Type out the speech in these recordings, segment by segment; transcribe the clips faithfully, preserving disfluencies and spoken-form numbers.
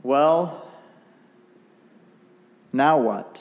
Well, now what?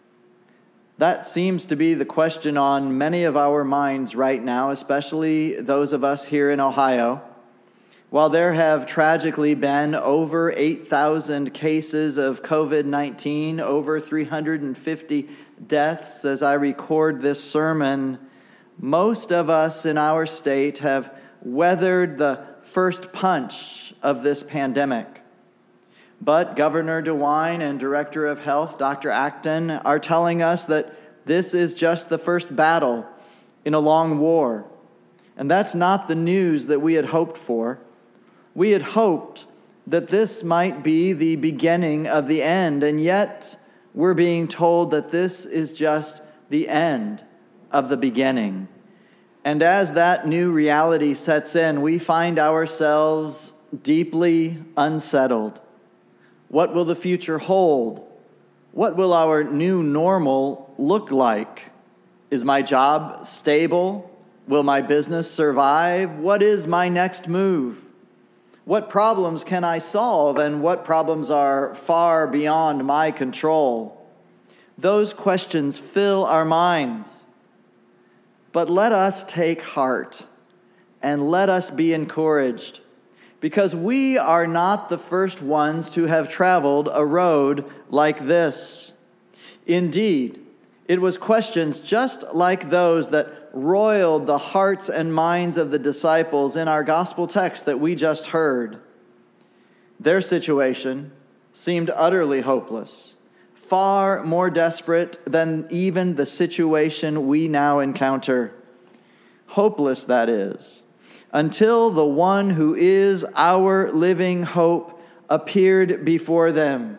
That seems to be the question on many of our minds right now, especially those of us here in Ohio. While there have tragically been over eight thousand cases of covid nineteen, over three hundred fifty deaths as I record this sermon, most of us in our state have weathered the first punch of this pandemic. But Governor DeWine and Director of Health, Doctor Acton, are telling us that this is just the first battle in a long war. And that's not the news that we had hoped for. We had hoped that this might be the beginning of the end, and yet we're being told that this is just the end of the beginning. And as that new reality sets in, we find ourselves deeply unsettled. What will the future hold? What will our new normal look like? Is my job stable? Will my business survive? What is my next move? What problems can I solve, and what problems are far beyond my control? Those questions fill our minds. But let us take heart and let us be encouraged, because we are not the first ones to have traveled a road like this. Indeed, it was questions just like those that roiled the hearts and minds of the disciples in our gospel text that we just heard. Their situation seemed utterly hopeless, far more desperate than even the situation we now encounter. Hopeless, that is, until the one who is our living hope appeared before them.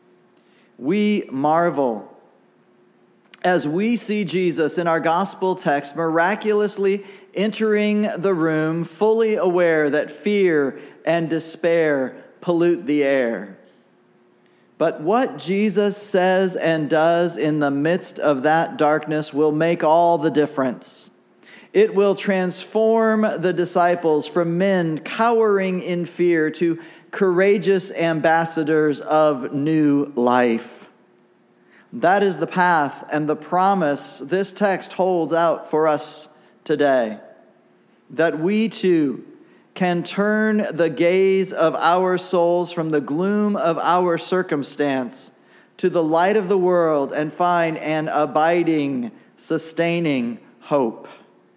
We marvel as we see Jesus in our gospel text miraculously entering the room, fully aware that fear and despair pollute the air. But what Jesus says and does in the midst of that darkness will make all the difference. It will transform the disciples from men cowering in fear to courageous ambassadors of new life. That is the path and the promise this text holds out for us today, that we too can turn the gaze of our souls from the gloom of our circumstance to the light of the world and find an abiding, sustaining hope.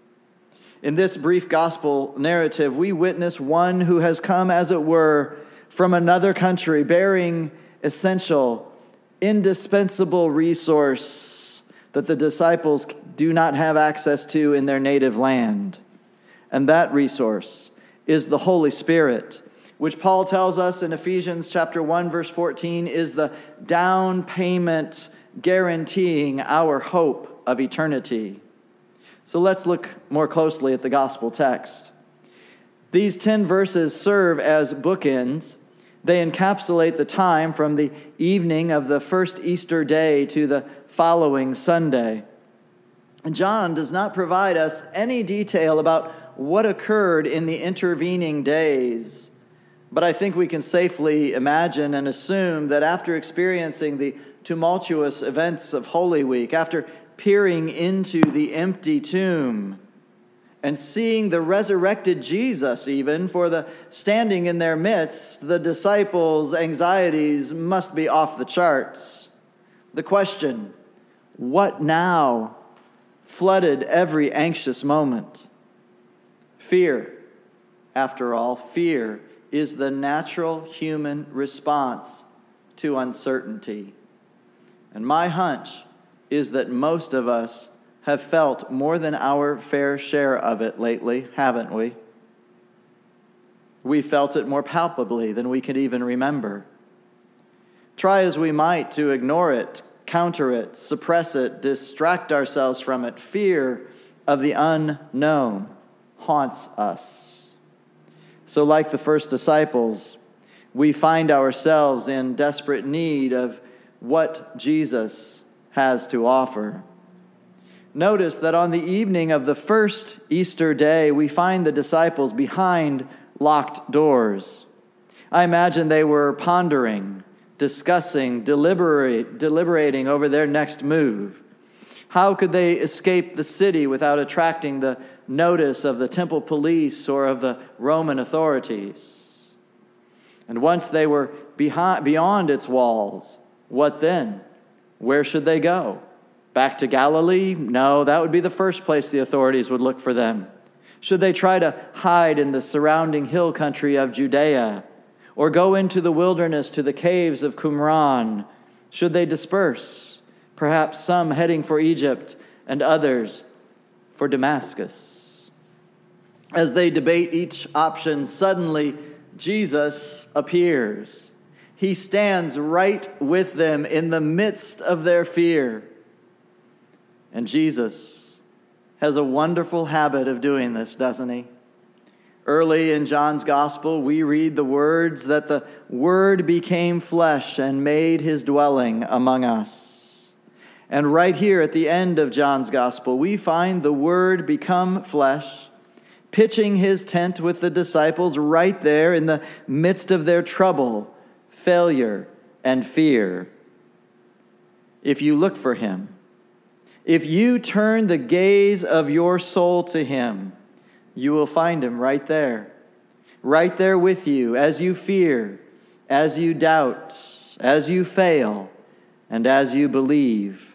In this brief gospel narrative, we witness one who has come, as it were, from another country, bearing essential, indispensable resource that the disciples do not have access to in their native land. And that resource is the Holy Spirit, which Paul tells us in Ephesians chapter one, verse fourteen, is the down payment guaranteeing our hope of eternity. So let's look more closely at the gospel text. These ten verses serve as bookends. They encapsulate the time from the evening of the first Easter day to the following Sunday. John does not provide us any detail about what occurred in the intervening days, but I think we can safely imagine and assume that after experiencing the tumultuous events of Holy Week, after peering into the empty tomb and seeing the resurrected Jesus even, for the standing in their midst, the disciples' anxieties must be off the charts. The question, what now, flooded every anxious moment. Fear, after all, fear is the natural human response to uncertainty. And my hunch is that most of us have felt more than our fair share of it lately, haven't we? We felt it more palpably than we could even remember. Try as we might to ignore it, counter it, suppress it, distract ourselves from it, fear of the unknown haunts us. So like the first disciples, we find ourselves in desperate need of what Jesus has to offer. Notice that on the evening of the first Easter day, we find the disciples behind locked doors. I imagine they were pondering, discussing, deliberate, deliberating over their next move. How could they escape the city without attracting the notice of the temple police or of the Roman authorities? And once they were behind, beyond its walls, what then? Where should they go? Back to Galilee? No, that would be the first place the authorities would look for them. Should they try to hide in the surrounding hill country of Judea, or go into the wilderness to the caves of Qumran? Should they disperse? Perhaps some heading for Egypt and others for Damascus. As they debate each option, suddenly Jesus appears. He stands right with them in the midst of their fear. And Jesus has a wonderful habit of doing this, doesn't he? Early in John's gospel, we read the words that the Word became flesh and made his dwelling among us. And right here at the end of John's gospel, we find the Word become flesh, pitching his tent with the disciples right there in the midst of their trouble, failure, and fear. If you look for him, if you turn the gaze of your soul to him, you will find him right there, right there with you as you fear, as you doubt, as you fail, and as you believe.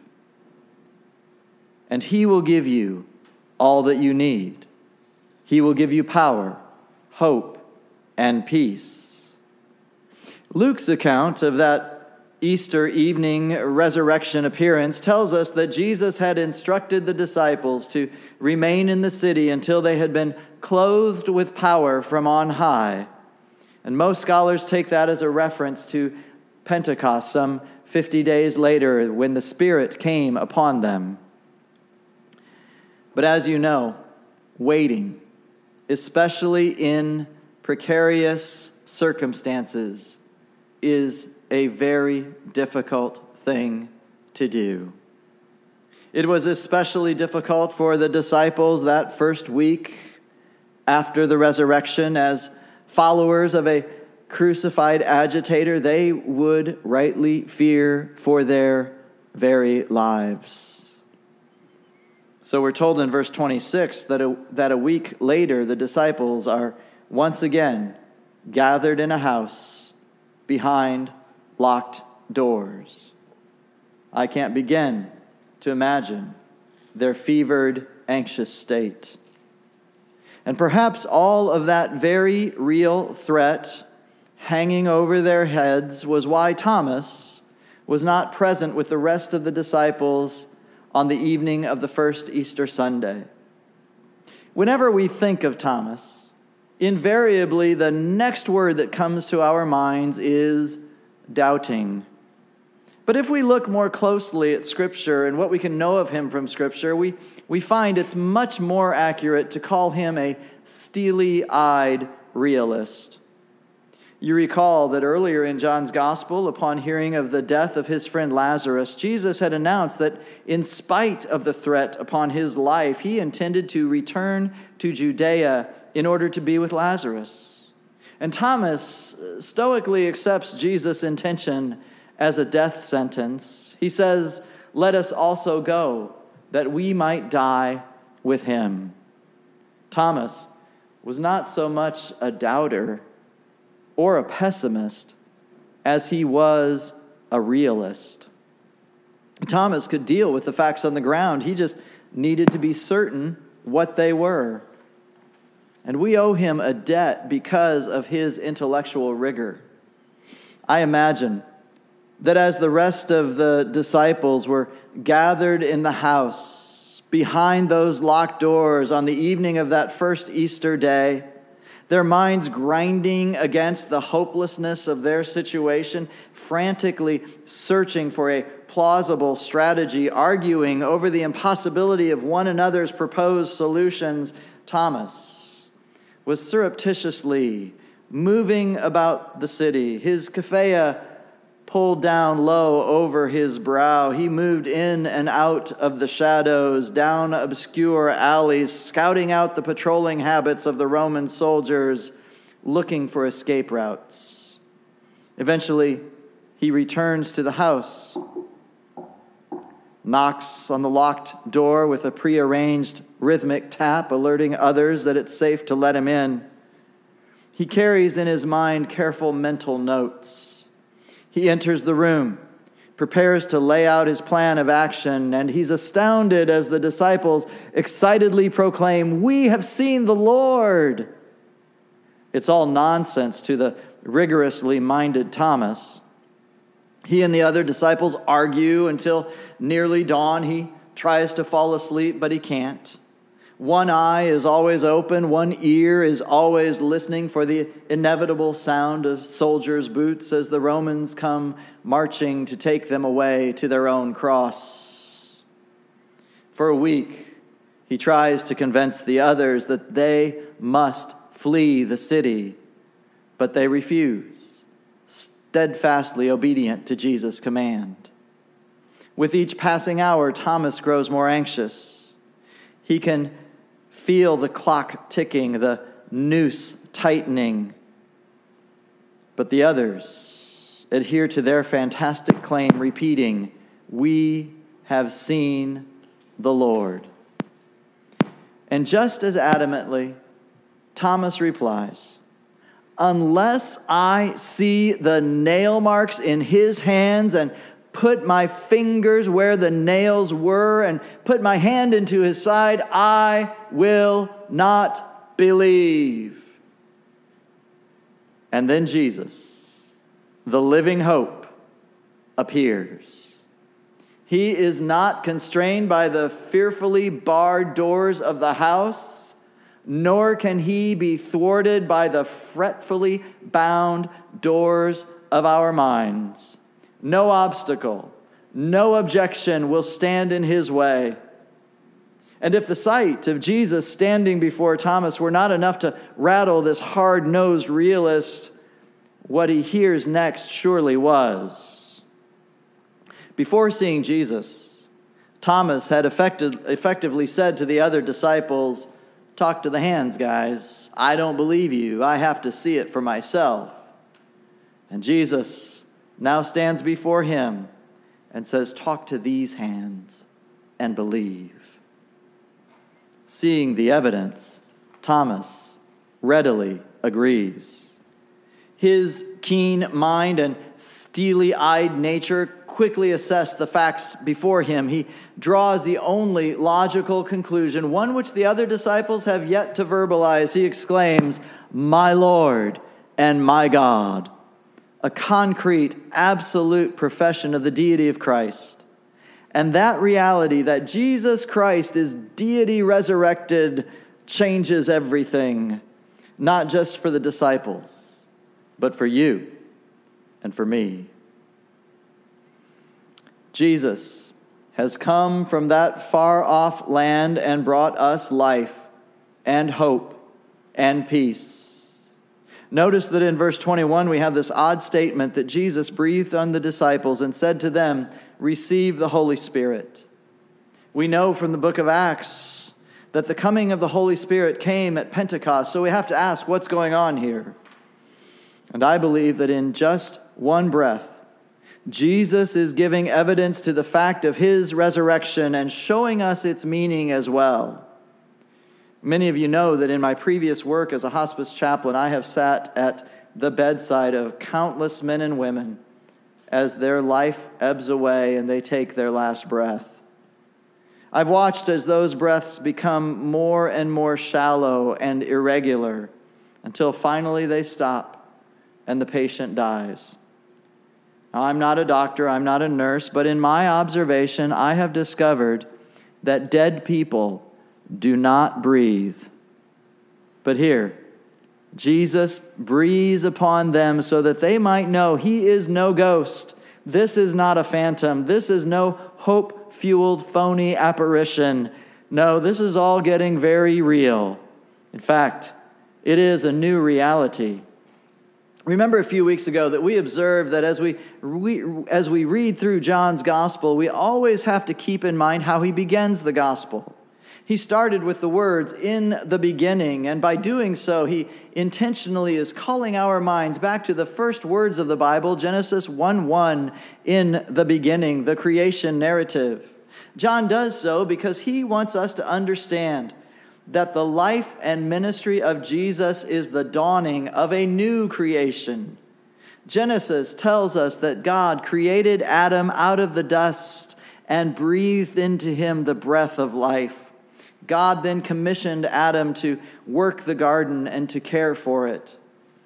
And he will give you all that you need. He will give you power, hope, and peace. Luke's account of that Easter evening resurrection appearance tells us that Jesus had instructed the disciples to remain in the city until they had been clothed with power from on high. And most scholars take that as a reference to Pentecost, some fifty days later when the Spirit came upon them. But as you know, waiting, especially in precarious circumstances, is a very difficult thing to do. It was especially difficult for the disciples that first week after the resurrection. As followers of a crucified agitator, they would rightly fear for their very lives. So we're told in verse twenty-six that a, that a week later the disciples are once again gathered in a house behind locked doors. I can't begin to imagine their fevered, anxious state. And perhaps all of that very real threat hanging over their heads was why Thomas was not present with the rest of the disciples on the evening of the first Easter Sunday. Whenever we think of Thomas, invariably the next word that comes to our minds is doubting. But if we look more closely at Scripture and what we can know of him from Scripture, we, we find it's much more accurate to call him a steely-eyed realist. You recall that earlier in John's Gospel, upon hearing of the death of his friend Lazarus, Jesus had announced that in spite of the threat upon his life, he intended to return to Judea in order to be with Lazarus. And Thomas stoically accepts Jesus' intention as a death sentence. He says, "Let us also go, that we might die with him." Thomas was not so much a doubter or a pessimist as he was a realist. Thomas could deal with the facts on the ground. He just needed to be certain what they were. And we owe him a debt because of his intellectual rigor. I imagine that as the rest of the disciples were gathered in the house behind those locked doors on the evening of that first Easter day, their minds grinding against the hopelessness of their situation, frantically searching for a plausible strategy, arguing over the impossibility of one another's proposed solutions, Thomas was surreptitiously moving about the city, his keffiyeh pulled down low over his brow. He moved in and out of the shadows, down obscure alleys, scouting out the patrolling habits of the Roman soldiers, looking for escape routes. Eventually, he returns to the house, knocks on the locked door with a prearranged rhythmic tap, alerting others that it's safe to let him in. He carries in his mind careful mental notes. He enters the room, prepares to lay out his plan of action, and he's astounded as the disciples excitedly proclaim, "We have seen the Lord." It's all nonsense to the rigorously minded Thomas. He and the other disciples argue until nearly dawn. He tries to fall asleep, but he can't. One eye is always open, one ear is always listening for the inevitable sound of soldiers' boots as the Romans come marching to take them away to their own cross. For a week, he tries to convince the others that they must flee the city, but they refuse, steadfastly obedient to Jesus' command. With each passing hour, Thomas grows more anxious. He can feel the clock ticking, the noose tightening. But the others adhere to their fantastic claim, repeating, "We have seen the Lord." And just as adamantly, Thomas replies, "Unless I see the nail marks in his hands and put my fingers where the nails were and put my hand into his side, I will not believe." And then Jesus, the living hope, appears. He is not constrained by the fearfully barred doors of the house, nor can he be thwarted by the fretfully bound doors of our minds. No obstacle, no objection will stand in his way. And if the sight of Jesus standing before Thomas were not enough to rattle this hard-nosed realist, what he hears next surely was. Before seeing Jesus, Thomas had effective, effectively said to the other disciples, "Talk to the hands, guys. I don't believe you. I have to see it for myself." And Jesus now stands before him and says, "Talk to these hands and believe." Seeing the evidence, Thomas readily agrees. His keen mind and steely-eyed nature quickly assess the facts before him. He draws the only logical conclusion, one which the other disciples have yet to verbalize. He exclaims, "My Lord and my God." A concrete, absolute profession of the deity of Christ. And that reality that Jesus Christ is deity resurrected changes everything, not just for the disciples, but for you and for me. Jesus has come from that far-off land and brought us life and hope and peace. Notice that in verse twenty-one, we have this odd statement that Jesus breathed on the disciples and said to them, "Receive the Holy Spirit." We know from the book of Acts that the coming of the Holy Spirit came at Pentecost, so we have to ask, what's going on here? And I believe that in just one breath, Jesus is giving evidence to the fact of his resurrection and showing us its meaning as well. Many of you know that in my previous work as a hospice chaplain, I have sat at the bedside of countless men and women as their life ebbs away and they take their last breath. I've watched as those breaths become more and more shallow and irregular until finally they stop and the patient dies. Now, I'm not a doctor, I'm not a nurse, but in my observation, I have discovered that dead people do not breathe. But here, Jesus breathes upon them so that they might know he is no ghost. This is not a phantom. This is no hope-fueled, phony apparition. No, this is all getting very real. In fact, it is a new reality. Remember a few weeks ago that we observed that as we, we as we read through John's gospel, we always have to keep in mind how he begins the gospel. He started with the words, "in the beginning," and by doing so, he intentionally is calling our minds back to the first words of the Bible, Genesis one one, in the beginning, the creation narrative. John does so because he wants us to understand that the life and ministry of Jesus is the dawning of a new creation. Genesis tells us that God created Adam out of the dust and breathed into him the breath of life. God then commissioned Adam to work the garden and to care for it.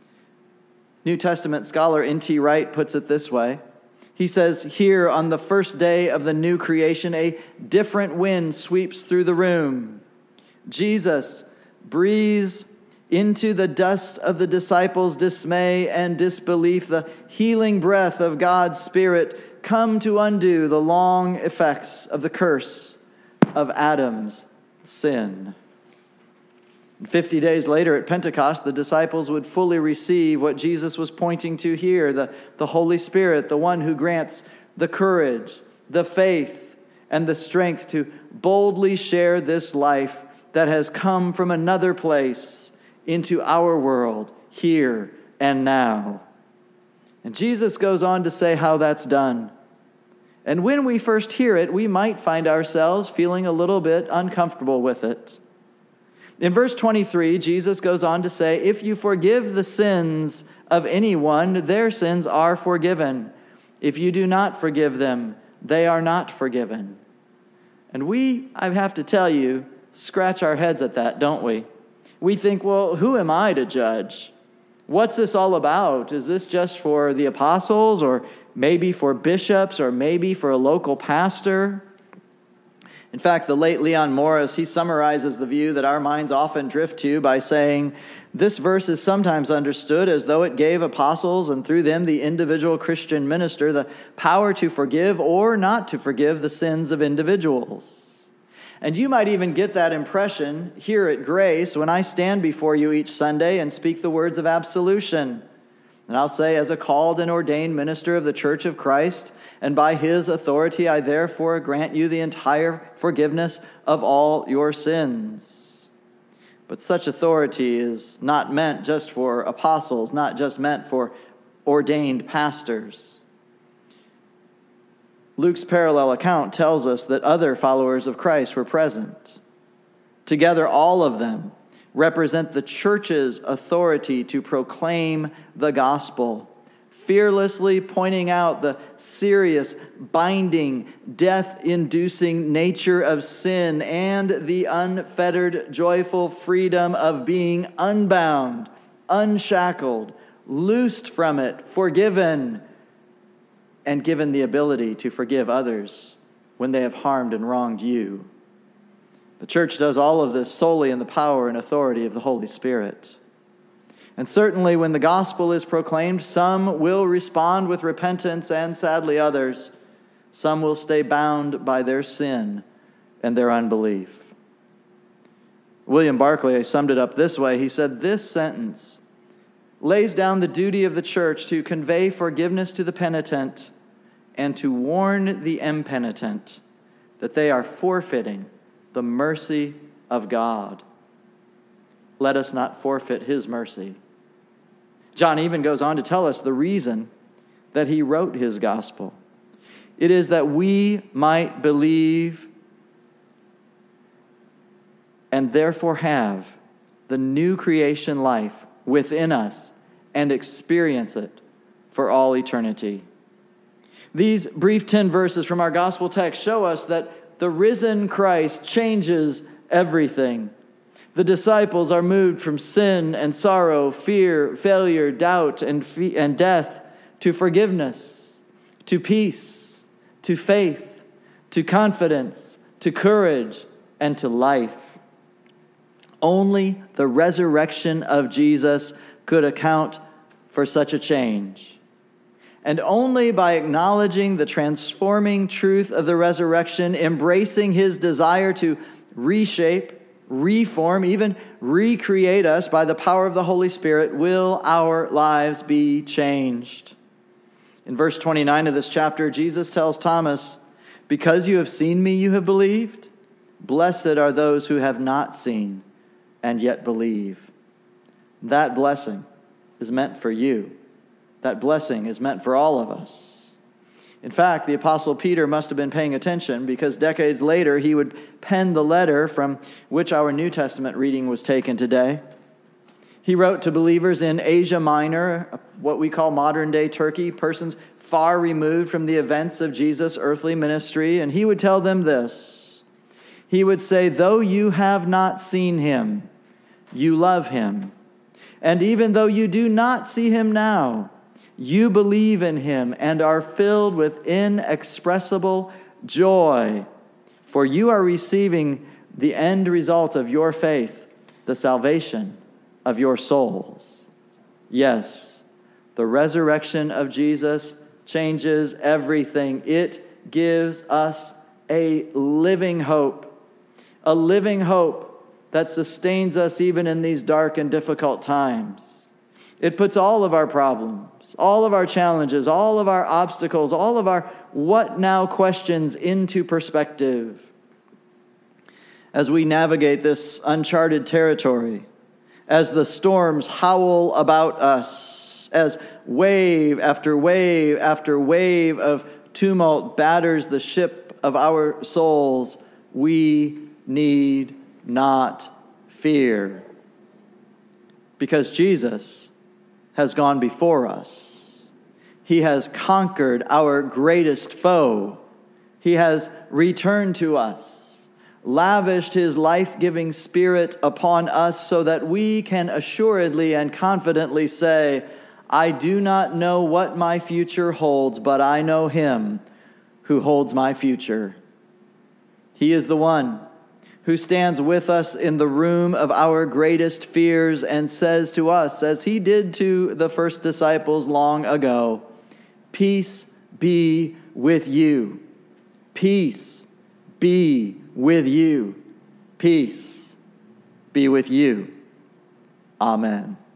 New Testament scholar N T Wright puts it this way. He says, "Here on the first day of the new creation, a different wind sweeps through the room. Jesus breathes into the dust of the disciples' dismay and disbelief the healing breath of God's Spirit come to undo the long effects of the curse of Adam's sin." Fifty days later at Pentecost, the disciples would fully receive what Jesus was pointing to here, the, the Holy Spirit, the one who grants the courage, the faith, and the strength to boldly share this life that has come from another place into our world, here and now. And Jesus goes on to say how that's done. And when we first hear it, we might find ourselves feeling a little bit uncomfortable with it. In verse twenty-three, Jesus goes on to say, "If you forgive the sins of anyone, their sins are forgiven. If you do not forgive them, they are not forgiven." And we, I have to tell you, scratch our heads at that, don't we? We think, well, who am I to judge? What's this all about? Is this just for the apostles, or maybe for bishops, or maybe for a local pastor? In fact, the late Leon Morris, he summarizes the view that our minds often drift to by saying, this verse is sometimes understood as though it gave apostles and through them the individual Christian minister the power to forgive or not to forgive the sins of individuals. And you might even get that impression here at Grace when I stand before you each Sunday and speak the words of absolution. And I'll say, as a called and ordained minister of the Church of Christ, and by his authority, I therefore grant you the entire forgiveness of all your sins. But such authority is not meant just for apostles, not just meant for ordained pastors. Luke's parallel account tells us that other followers of Christ were present. Together, all of them represent the church's authority to proclaim the gospel, fearlessly pointing out the serious, binding, death-inducing nature of sin and the unfettered, joyful freedom of being unbound, unshackled, loosed from it, forgiven, and given the ability to forgive others when they have harmed and wronged you. The church does all of this solely in the power and authority of the Holy Spirit. And certainly when the gospel is proclaimed, some will respond with repentance, and sadly others, some will stay bound by their sin and their unbelief. William Barclay summed it up this way. He said, "This sentence lays down the duty of the church to convey forgiveness to the penitent and to warn the impenitent that they are forfeiting the mercy of God. Let us not forfeit his mercy." John even goes on to tell us the reason that he wrote his gospel. It is that we might believe and therefore have the new creation life within us and experience it for all eternity. These brief ten verses from our gospel text show us that the risen Christ changes everything. The disciples are moved from sin and sorrow, fear, failure, doubt, and, fe- and death to forgiveness, to peace, to faith, to confidence, to courage, and to life. Only the resurrection of Jesus could account for such a change. And only by acknowledging the transforming truth of the resurrection, embracing his desire to reshape, reform, even recreate us by the power of the Holy Spirit, will our lives be changed. In verse twenty-nine of this chapter, Jesus tells Thomas, "Because you have seen me, you have believed. Blessed are those who have not seen and yet believe. That blessing is meant for you. That blessing is meant for all of us. In fact, the Apostle Peter must have been paying attention, because decades later he would pen the letter from which our New Testament reading was taken today. He wrote to believers in Asia Minor, what we call modern-day Turkey, persons far removed from the events of Jesus' earthly ministry, and he would tell them this. He would say, though you have not seen him, you love him. And even though you do not see him now, you believe in him and are filled with inexpressible joy, for you are receiving the end result of your faith, the salvation of your souls. Yes, the resurrection of Jesus changes everything. It gives us a living hope. A living hope that sustains us even in these dark and difficult times. It puts all of our problems, all of our challenges, all of our obstacles, all of our what now questions into perspective. As we navigate this uncharted territory, as the storms howl about us, as wave after wave after wave of tumult batters the ship of our souls, we need not fear, because Jesus has gone before us. He has conquered our greatest foe. He has returned to us, lavished his life-giving Spirit upon us so that we can assuredly and confidently say, I do not know what my future holds, but I know him who holds my future. He is the one who stands with us in the room of our greatest fears and says to us, as he did to the first disciples long ago, peace be with you. Peace be with you. Peace be with you. Amen.